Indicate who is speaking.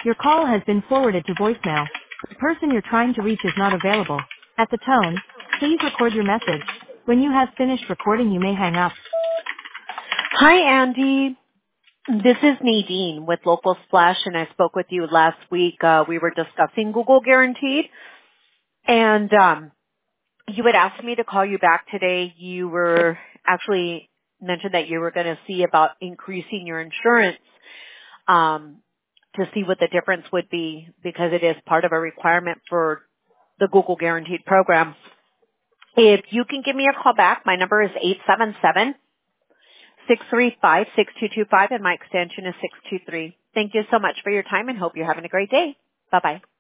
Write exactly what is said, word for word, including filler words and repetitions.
Speaker 1: Your call has been forwarded to voicemail. The person you're trying to reach is not available. At the tone, please record your message. When you have finished recording, you may hang up.
Speaker 2: Hi, Andy. This is Nadine with Local Splash, and I spoke with you last week. Uh, we were discussing Google Guaranteed, and um, you had asked me to call you back today. You were actually mentioned that you were going to see about increasing your insurance um, to see what the difference would be because it is part of a requirement for the Google Guaranteed program. If you can give me a call back, my number is eight seven seven, six three five, six two two five and my extension is six two three. Thank you so much for your time and hope you're having a great day. Bye-bye.